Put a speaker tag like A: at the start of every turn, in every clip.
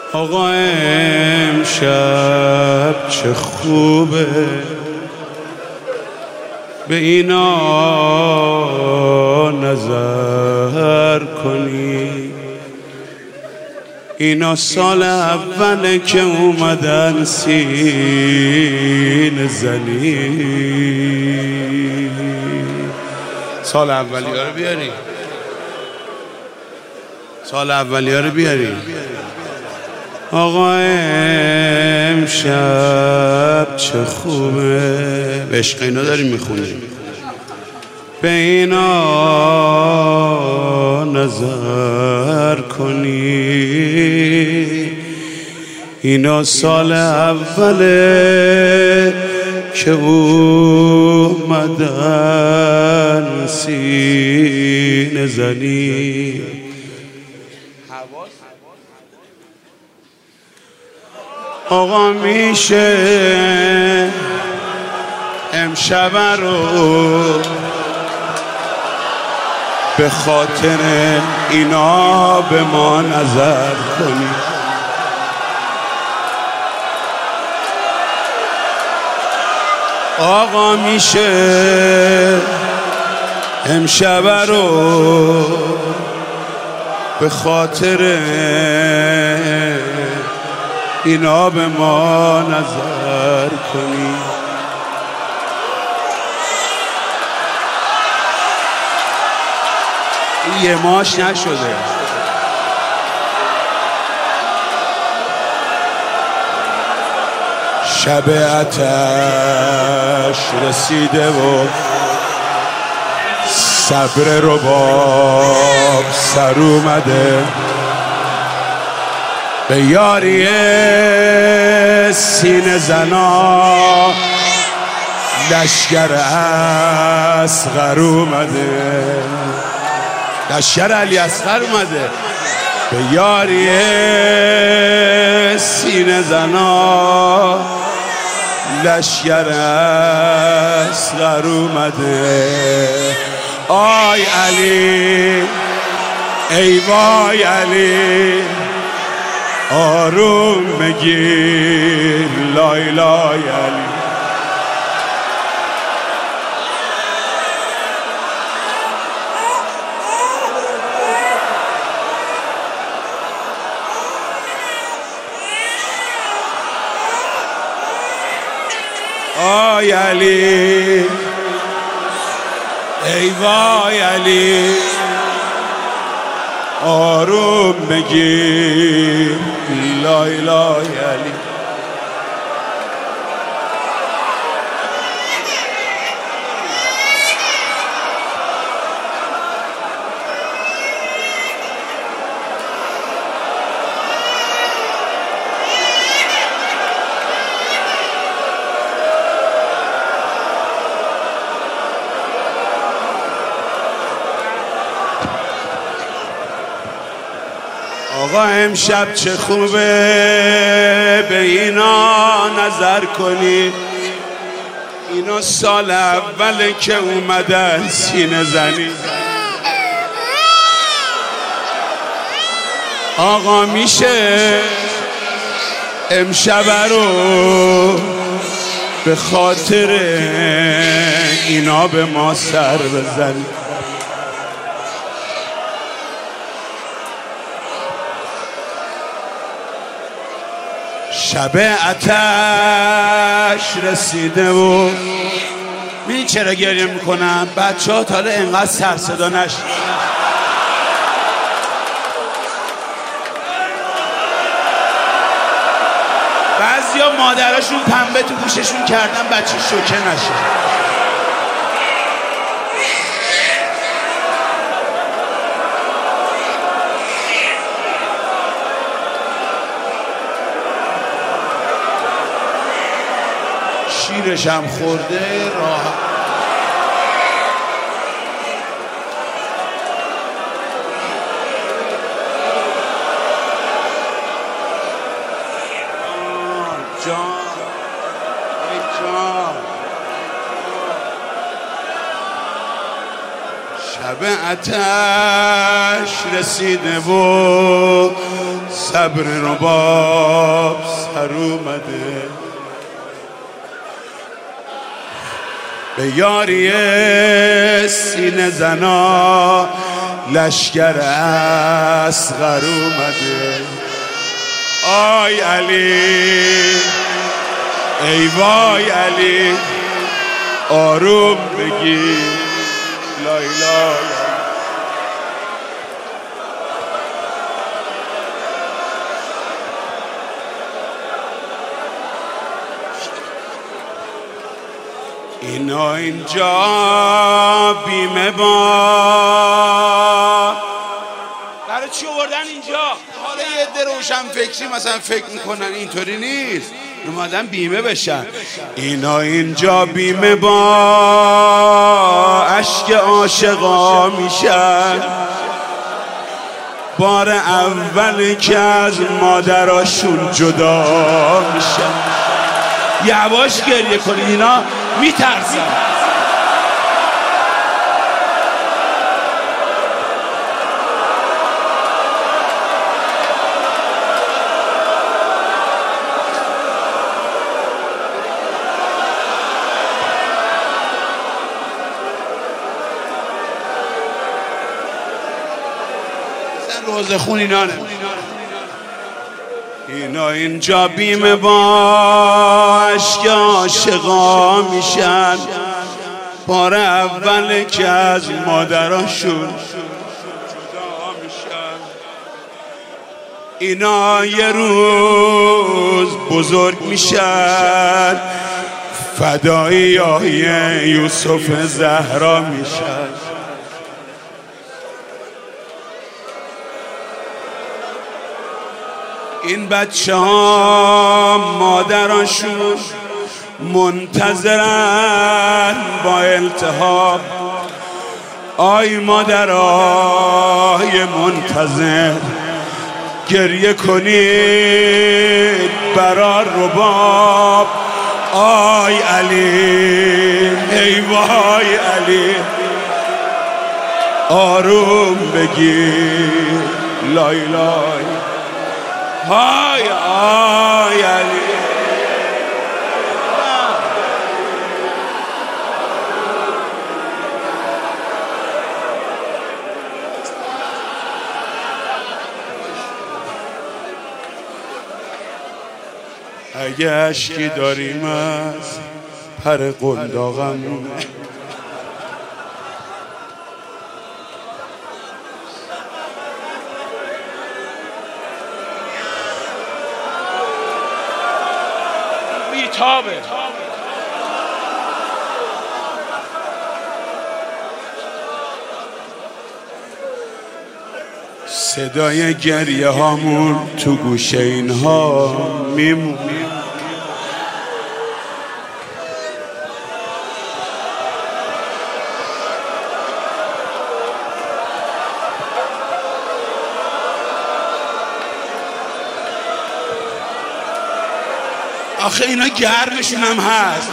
A: آقا امشب چه خوبه به اینا نظر کنی. اینا سال اوله که اومدن سینه زنی. سال اولیه رو بیاری، سال اولیه رو بیاری. آقا امشب چه خوبه، به عشق اینا داریم میخونیم. به اینا نظر کنی. اینا سال اوله که اومدن سینه زنی. آقا میشه امشب رو به خاطر اینا به ما نظر کنی. آقا میشه امشب رو به خاطر اینا به ما نظر کنی. یه ماش نشده. شب آتش رسیده و صبر رباب سر اومده. به یاری سینه زنا لشکر اصغر اومده. لشکر علی اصغر اومده. به یاری سینه زنا لشکر اصغر اومده. آی علی ای وای علی آروم بگیر لای لای علی. آی علی ای وای علی آروم بگیر لای لای علی. آقا امشب چه خوبه به اینا نظر کنی. اینا سال اوله که اومدن سینه زنی. آقا میشه امشب رو به خاطر اینا به ما سر بزنی. شب آتش رسیده و می چرا گریه میکنم؟ بچه ها تا حالا انقدر سر صدا نشد. بعضی ها مادراشون پنبه تو گوششون کردن بچه شوکه نشه. شیرشم خورده راحت. جان ای جان شب آتش رسیده و صبر رباب سر اومده، به یاری سینه زنا لشکر اصغر اومده. آی علی ای وای علی آروم بگی لایلا. اینا اینجا بیمه با برای چی آوردن اینجا؟ حالا یه عده روشن فکری مثلا فکر میکنن اینطوری نیست، اومدن بیمه بشن. اینا اینجا بیمه با اشک عاشقا میشن، بار اولی که از مادراشون جدا میشن. یواش گریه کنید، اینا میترسن. روزه خون اینا نه. اینا اینجا بیمه با اشک عاشقا میشن، بار اول که از مادراشون جدا میشن. اینا یه روز بزرگ میشن، فدایی های یوسف زهرا میشن. این بچه ها مادراشون منتظرن با التهاب. آی مادرای منتظر گریه کنید برا رباب. آی علی ای وای علی آروم بگیر لای لای. های آی علی اگه اشکی داریم از پر قنداقمونه، بیتابه. صدای گریه هامون تو گوشه اینها میمونه. آخه اینا گرمشون هم هست.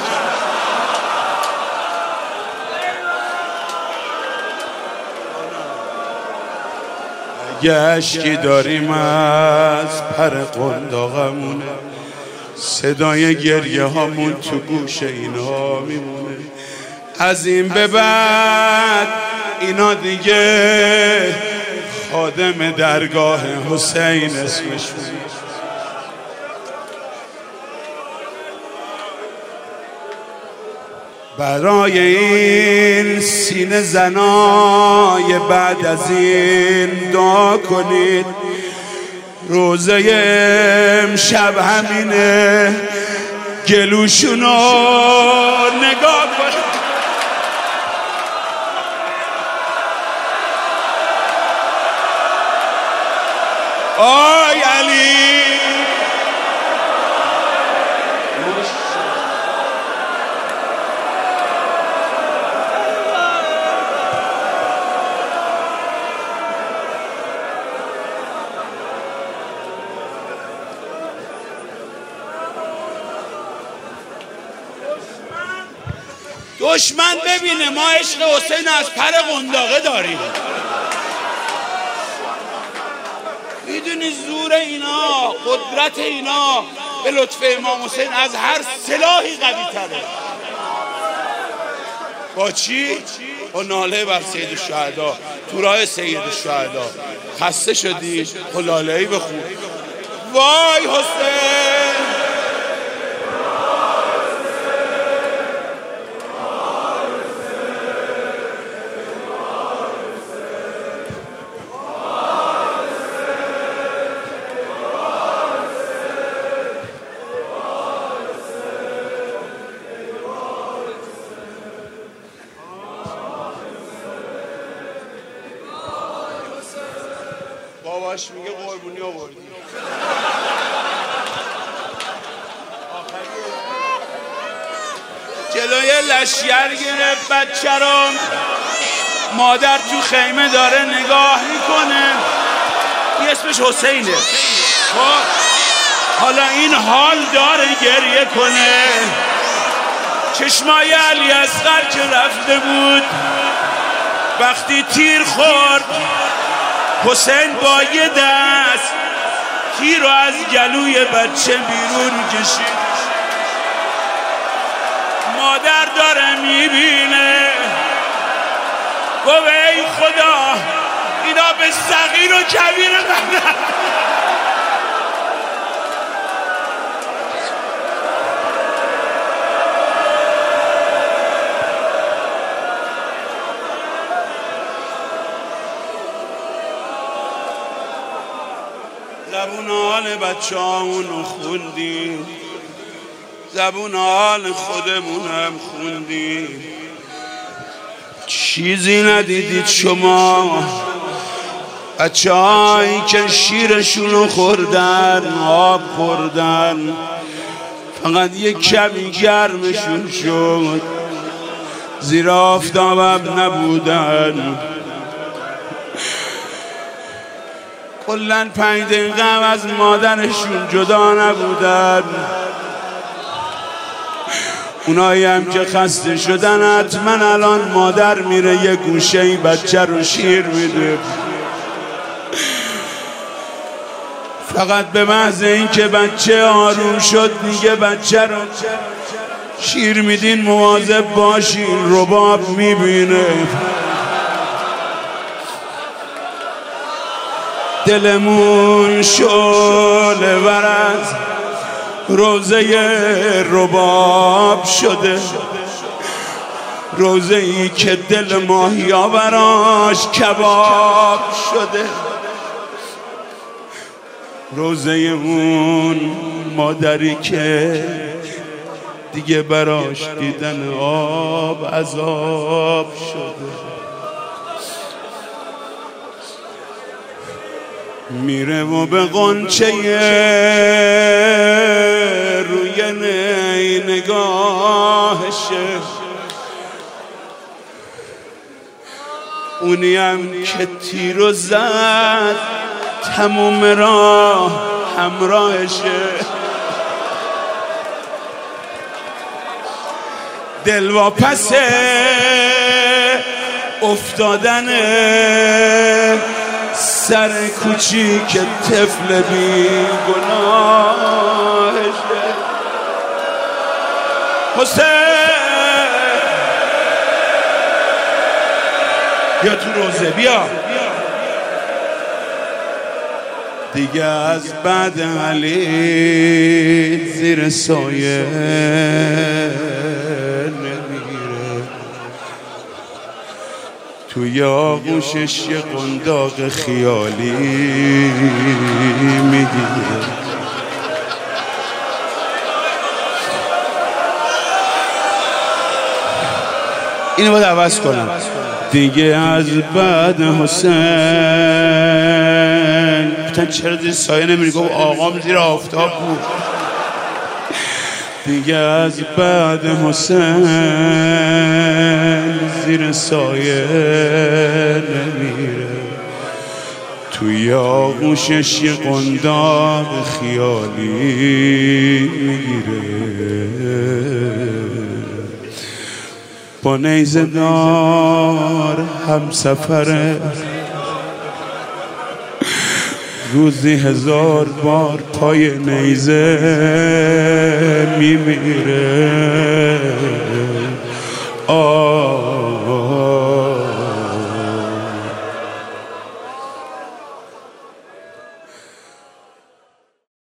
A: اگه اشکی داریم از پر قنداقمونه، صدای گریه هامون تو گوش اینا میمونه. از این به بعد اینا دیگه خادم درگاه حسین اسمشون. برای این سینه زنای بعد از این دعا کنید. روزه امشب همینه، گلوشونو نگاه کنید. آی علی دشمن ببینه ما عشق حسین از پر قنداقه داریم. میدونی زور زور اینا، قدرت اینا به لطف امام حسین از هر سلاحی قوی تره. با چی؟ با ناله بر سید الشهدا، تو راه سید الشهدا. خسته شدی؟ خب لاله‌ای بخون. وای حسین، باباش میگه قربونی آوردی. جلوی لشگر گرفت بچه رو، مادر تو خیمه داره نگاه میکنه. این اسمش حسینه. خب حالا این حال داره گریه کنه. چشمای علی اصغر که رفته بود، وقتی تیر خورد حسین با یه دست تیر رو از گلوی بچه بیرون کشید. مادر داره میبینه، گفت ای خدا اینا به صغیر و کبیر من. زبون حال بچه همونو خوندیم، زبون حال خودمونم خوندیم. چیزی ندیدید شما بچه هایی که شیرشونو خوردن، آب خوردن، فقط یک کمی گرمشون شد، زیر آفتابم نبودن. کلن 5 دقیقه از مادرشون جدا نبودن. اونایی هم که خسته شدن حتما الان مادر میره یه گوشه بچه رو شیر میده. فقط به محض این که بچه آروم شد دیگه بچه رو شیر میدین، مواظب باشین، رباب میبینه. دلمون شعله ور از روزه رباب شده، روزه ای که دل ماهیا براش کباب شده. روزه اون مادری که دیگه براش دیدن آب عذاب شده. میره و به غنچه روی نگاهشه، اونی هم که تیرو زد تموم راه همراهشه. دل واپس افتادن سر کوچیک طفل بی گناهشه. حسین بیا تو روزه، بیا دیگه از بعد علی زیر سایه نمیره، توی آغوشش یه قنداق خیالی میگیره. اینو باید عوض کنم دیگه از بعد حسین. بتن چرا زیر سایه نمیری؟ گفت آقام زیر آفتاب بود. دیگه از بعد حسین زیر سایه نمیره، توی آغوشش یه قنداق خیالی میگیره. با نیزه دار هم سفره
B: روزی 1000 بار پای نیزه میمیره.